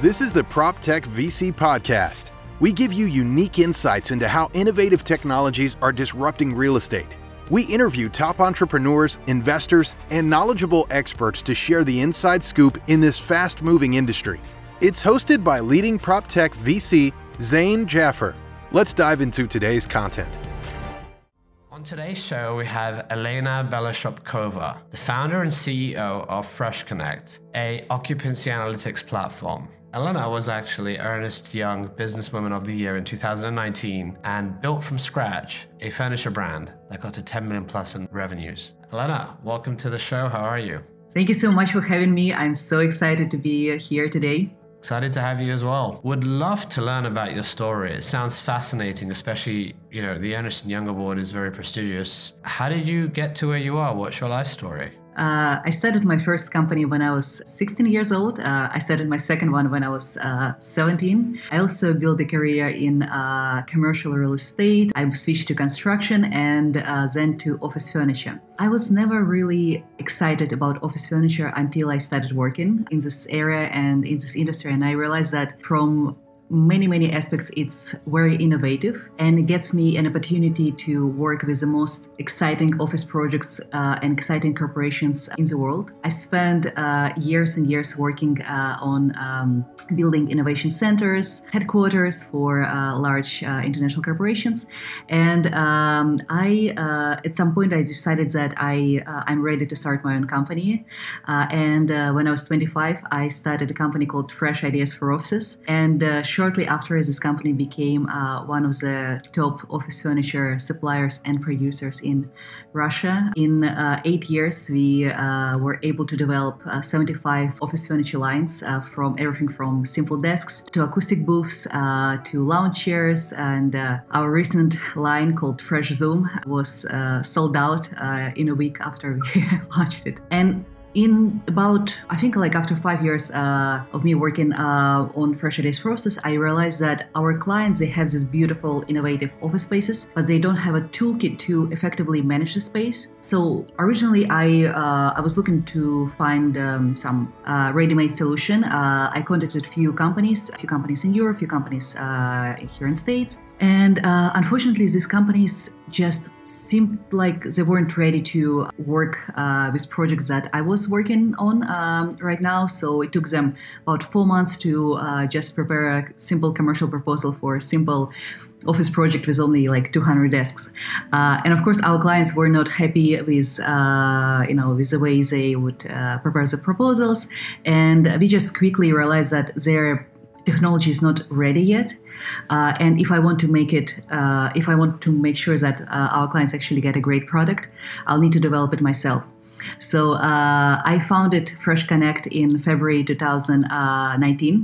This is the PropTech VC Podcast. We give you unique insights into how innovative technologies are disrupting real estate. We interview top entrepreneurs, investors, and knowledgeable experts to share the inside scoop in this fast-moving industry. It's hosted by leading PropTech VC, Zain Jaffer. Let's dive into today's content. On today's show, we have Elena Belashopkova, the founder and CEO of FreshConnect, a occupancy analytics platform. Elena was actually Ernst Young Businesswoman of the Year in 2019 and built from scratch a furniture brand that got to 10 million plus in revenues. Elena, welcome to the show. How are you? Thank you so much for having me. I'm so excited to be here today. Excited to have you as well. Would love to learn about your story. It sounds fascinating, especially, the Ernst Young Award is very prestigious. How did you get to where you are? What's your life story? I started my first company when I was 16 years old. I started my second one when I was 17. I also built a career in commercial real estate. I switched to construction and then to office furniture. I was never really excited about office furniture until I started working in this area and in this industry. And I realized that from many aspects, it's very innovative and it gets me an opportunity to work with the most exciting office projects and exciting corporations in the world. I spent years and years working on building innovation centers, headquarters for large international corporations. And at some point, I decided that I'm ready to start my own company. And when I was 25, I started a company called Fresh Ideas for Offices. And shortly after, this company became one of the top office furniture suppliers and producers in Russia. In 8 years, we were able to develop 75 office furniture lines from everything from simple desks to acoustic booths to lounge chairs. And our recent line called Fresh Zoom was sold out in a week after we launched it. And in about, after 5 years of me working on Fresh Ideas for Offices, I realized that our clients, they have these beautiful, innovative office spaces, but they don't have a toolkit to effectively manage the space. So originally, I was looking to find some ready-made solution. I contacted a few companies in Europe, a few companies here in States. And unfortunately, these companies just seemed like they weren't ready to work with projects that I was working on right now. So it took them about 4 months to just prepare a simple commercial proposal for a simple office project with only 200 desks. And of course, our clients were not happy with, with the way they would prepare the proposals. And we just quickly realized that their technology is not ready yet. And if I want to make sure that our clients actually get a great product, I'll need to develop it myself. So I founded FreshConnect in February 2019.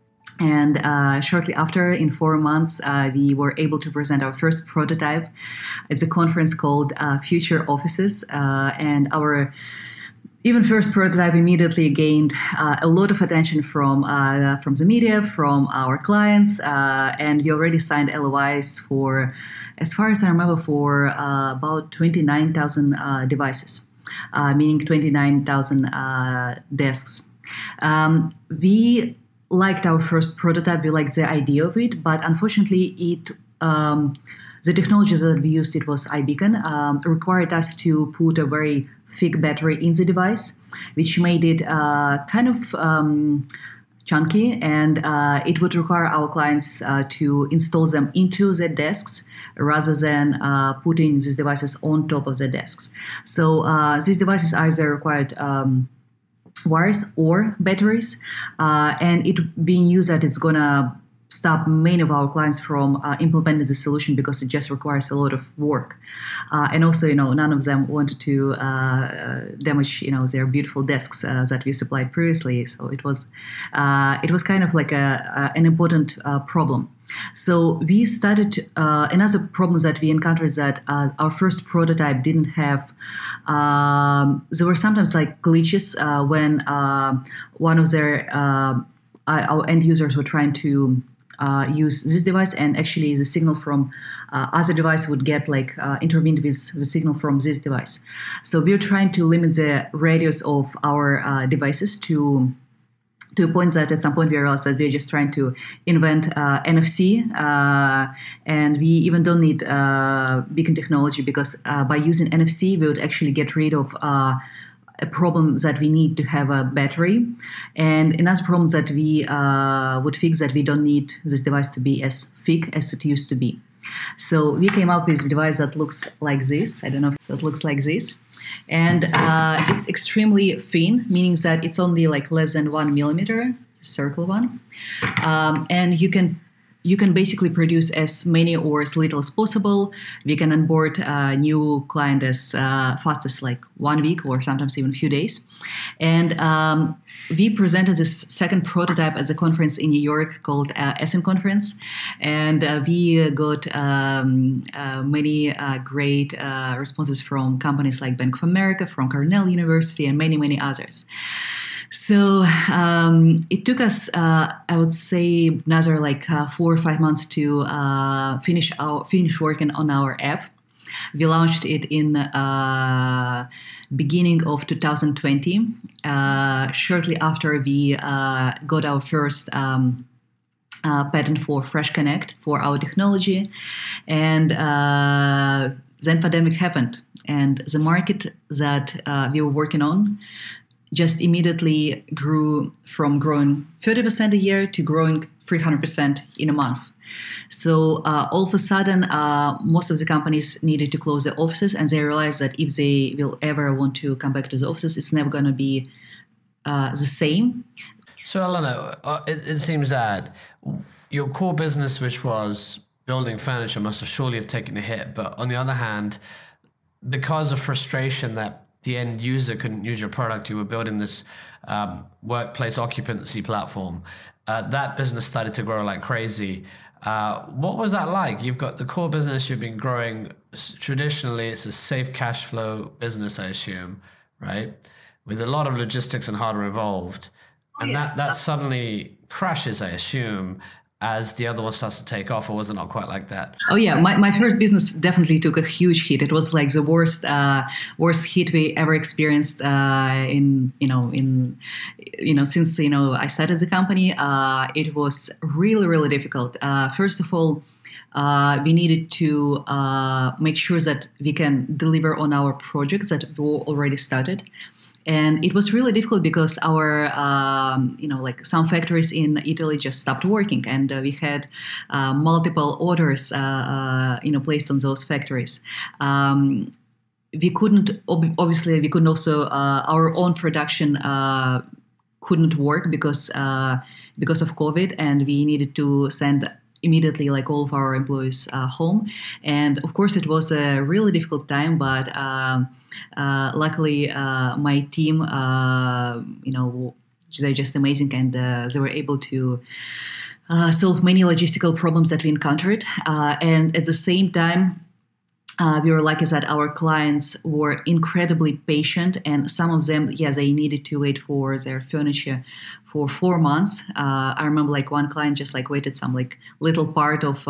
And shortly after, in 4 months, we were able to present our first prototype at a conference called Future Offices. And our even first prototype immediately gained a lot of attention from the media, from our clients, and we already signed LOIs for, as far as I remember, for about 29,000 devices, meaning 29,000 desks. We liked our first prototype. We liked the idea of it, but unfortunately, the technologies that we used, it was iBeacon, required us to put a very thick battery in the device, which made it chunky, and it would require our clients to install them into their desks rather than putting these devices on top of the desks. So these devices either required wires or batteries, and it being used that it's gonna stop many of our clients from implementing the solution because it just requires a lot of work. And also, none of them wanted to damage, their beautiful desks that we supplied previously. So it was kind of like an important problem. So we started, another problem that we encountered is that our first prototype didn't have, there were sometimes glitches when one of our end users were trying to use this device, and actually the signal from other device would get intervened with the signal from this device. So we're trying to limit the radius of our devices to to a point that at some point we realized that we're just trying to invent NFC, and we even don't need beacon technology, because by using NFC, we would actually get rid of a problem that we need to have a battery, and another problem that we would fix, that we don't need this device to be as thick as it used to be. So we came up with a device that looks like this. I don't know, so it looks like this. And it's extremely thin, meaning that it's only like less than 1 millimeter, circle one. And you can basically produce as many or as little as possible. We can onboard a new client as fast as like 1 week or sometimes even a few days. And we presented this second prototype at a conference in New York called Essen Conference. And we got many great responses from companies like Bank of America, from Cornell University, and many, many others. So it took us, I would say, another like 4 or 5 months to finish working on our app. We launched it in beginning of 2020, shortly after we got our first patent for Fresh Connect for our technology, and then pandemic happened, and the market that we were working on just immediately grew from growing 30% a year to growing 300% in a month. So all of a sudden, most of the companies needed to close their offices, and they realized that if they will ever want to come back to the offices, it's never going to be the same. So Elena, it seems that your core business, which was building furniture, must have surely have taken a hit. But on the other hand, because of frustration that the end user couldn't use your product, you were building this workplace occupancy platform. That business started to grow like crazy. What was that like? You've got the core business you've been growing. Traditionally, it's a safe cash flow business, I assume, right? With a lot of logistics and hardware involved. And that suddenly crashes, I assume, as the other one starts to take off, or was it not quite like that? Oh yeah, my first business definitely took a huge hit. It was like the worst hit we ever experienced since I started the company. It was really, really difficult. First of all, we needed to make sure that we can deliver on our projects that we already started. And it was really difficult because our, some factories in Italy just stopped working, and we had multiple orders, placed on those factories. We couldn't also, our own production couldn't work because of COVID, and we needed to send immediately like all of our employees home. And of course it was a really difficult time, but luckily my team, they're just amazing, and they were able to solve many logistical problems that we encountered. And at the same time, we were lucky that our clients were incredibly patient, and some of them, they needed to wait for their furniture for 4 months. I remember like one client just like waited some like little part of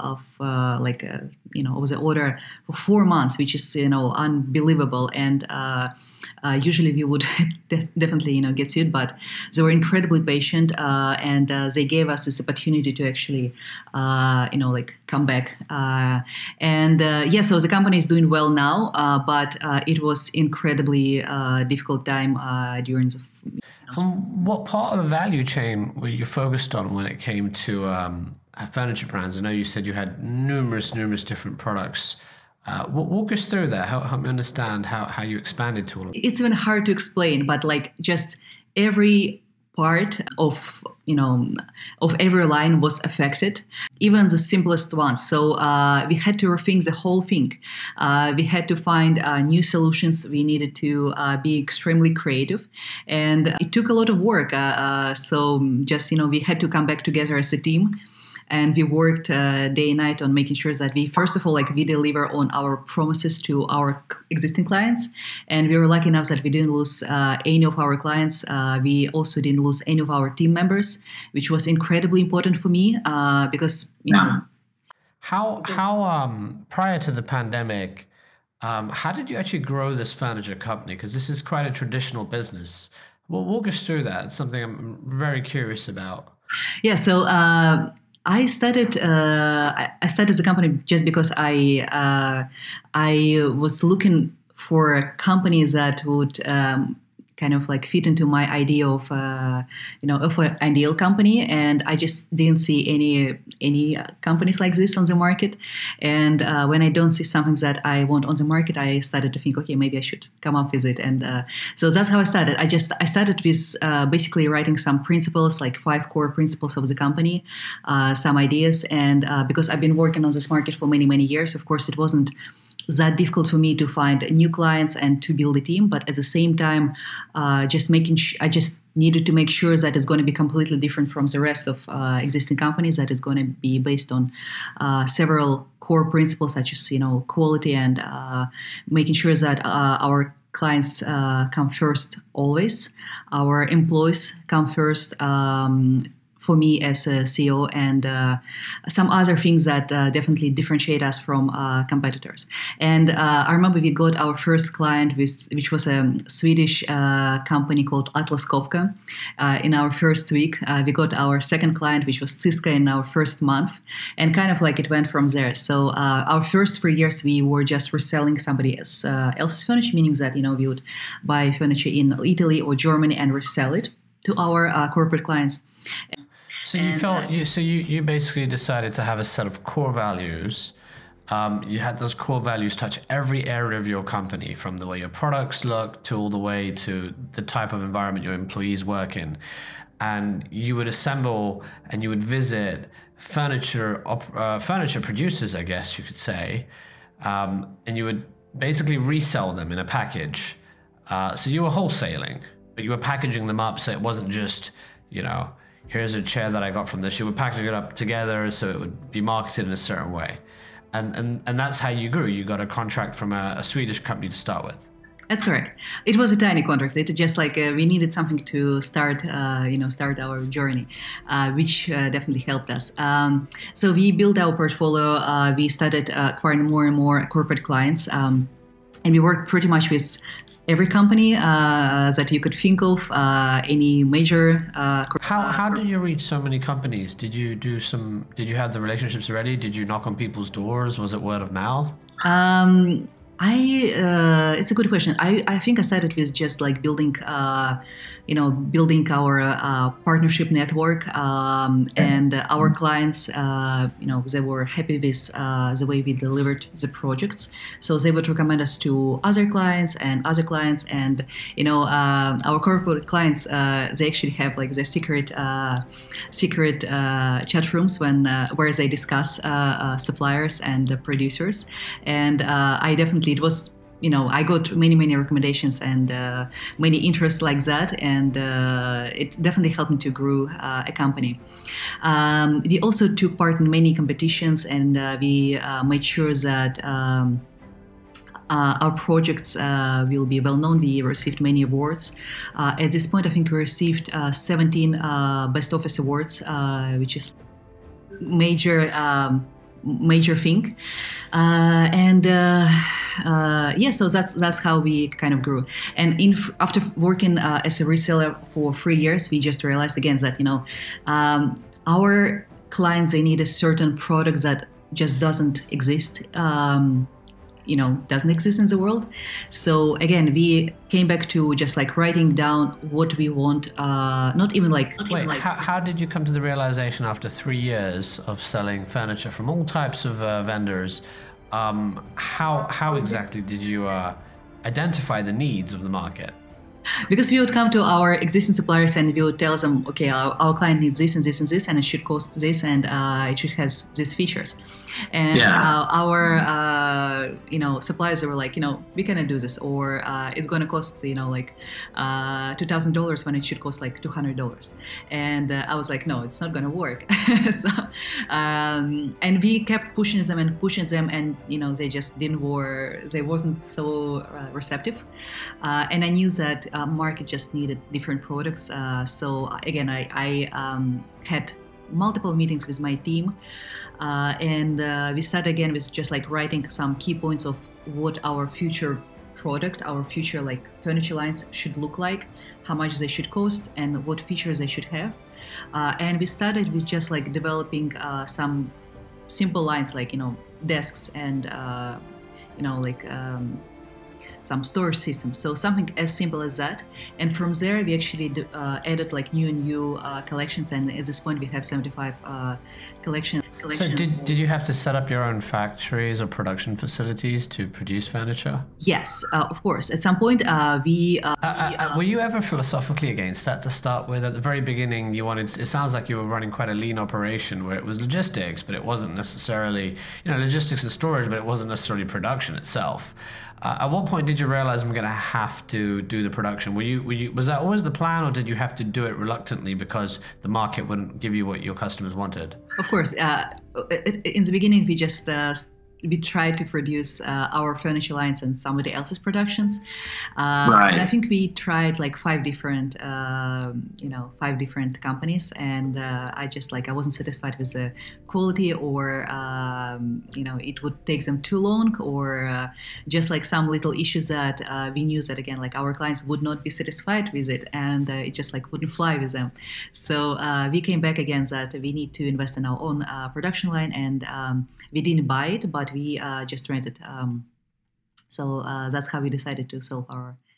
the order for 4 months, which is unbelievable. And usually we would definitely get sued, but they were incredibly patient, and they gave us this opportunity to actually come back. So the company is doing well now, but it was incredibly difficult time during the. What part of the value chain were you focused on when it came to furniture brands? I know you said you had numerous different products. Walk us through that. Help me understand how you expanded to all of it. It's even hard to explain, but like just every part of every line was affected, even the simplest ones. So we had to rethink the whole thing. We had to find new solutions. We needed to be extremely creative, and it took a lot of work. We had to come back together as a team. And we worked day and night on making sure that we, first of all, we deliver on our promises to our existing clients. And we were lucky enough that we didn't lose any of our clients. We also didn't lose any of our team members, which was incredibly important for me because, How prior to the pandemic, how did you actually grow this furniture company? Because this is quite a traditional business. Well, walk us through that. It's something I'm very curious about. Yeah, so I started. I started the company just because I was looking for companies that would kind of like fit into my idea of of an ideal company, and I just didn't see any companies like this on the market. And when I don't see something that I want on the market, I started to think, okay, maybe I should come up with it. And so that's how I started. I started with basically writing some principles, like 5 core principles of the company, some ideas, and because I've been working on this market for many years, of course, it wasn't that difficult for me to find new clients and to build a team. But at the same time, I just needed to make sure that it's going to be completely different from the rest of existing companies, that is going to be based on several core principles, such as quality and making sure that our clients come first always, our employees come first, for me as a CEO, and some other things that definitely differentiate us from competitors. And I remember we got our first client, which was a Swedish company called Atlas Copco, in our first week. We got our second client, which was Cisco, in our first month, and kind of like it went from there. So our first 3 years, we were just reselling somebody else's furniture, meaning that we would buy furniture in Italy or Germany and resell it to our corporate clients. So you basically decided to have a set of core values. You had those core values touch every area of your company, from the way your products look to all the way to the type of environment your employees work in. And you would assemble and you would visit furniture producers, I guess you could say, and you would basically resell them in a package. So you were wholesaling, but you were packaging them up so it wasn't just, here's a chair that I got from this. You were packaging it up together so it would be marketed in a certain way. And that's how you grew. You got a contract from a Swedish company to start with. That's correct. It was a tiny contract. It just like we needed something to start our journey, which definitely helped us. So we built our portfolio. We started acquiring more and more corporate clients. And we worked pretty much with every company that you could think of, any major. How did you reach so many companies? Did you have the relationships already? Did you knock on people's doors? Was it word of mouth? It's a good question. I think I started with just like building our partnership network, and our clients, they were happy with the way we delivered the projects. So they would recommend us to other clients, and our corporate clients, they actually have like the secret chat rooms where they discuss suppliers and producers. And it was, I got many recommendations and many interests like that, and it definitely helped me to grow a company. We also took part in many competitions, and we made sure that our projects will be well known. We received many awards. At this point, I think we received 17 Best Office Awards, which is major thing. So that's how we kind of grew. And after working as a reseller for 3 years, we just realized again that our clients, they need a certain product that just doesn't exist. Doesn't exist in the world. So again, we came back to just like writing down what we want. How did you come to the realization after 3 years of selling furniture from all types of vendors? How exactly did you identify the needs of the market? Because we would come to our existing suppliers and we would tell them, okay, our client needs this and this and this, and it should cost this, and it should have these features. And our suppliers, they were like, we cannot do this, or it's going to cost $2,000 when it should cost like $200. And I was like, no, it's not going to work. So and we kept pushing them, and they just they wasn't so receptive. And I knew that market just needed different products. So again, I had multiple meetings with my team, and we started again with just like writing some key points of what our future product, our future like furniture lines should look like, how much they should cost, and what features they should have. And we started with just like developing some simple lines like desks and some storage systems. So something as simple as that. And from there, we actually added like new collections. And at this point, we have 75 collections. So did you have to set up your own factories or production facilities to produce furniture? Yes, of course. At some point, were you ever philosophically against that to start with? At the very beginning, it sounds like you were running quite a lean operation where it was logistics, but it wasn't necessarily, logistics and storage, but it wasn't necessarily production itself. At what point did you realize I'm going to have to do the production? Was that always the plan, or did you have to do it reluctantly because the market wouldn't give you what your customers wanted? Of course. In the beginning, we tried to produce our furniture lines and somebody else's productions. Right. And I think we tried like five different companies, and I wasn't satisfied with the quality, or it would take them too long, or just like some little issues that we knew that again, like our clients would not be satisfied with it, and it just like wouldn't fly with them. So we came back again that we need to invest in our own production line, and we didn't buy it, but we just rented. So that's how we decided to solve our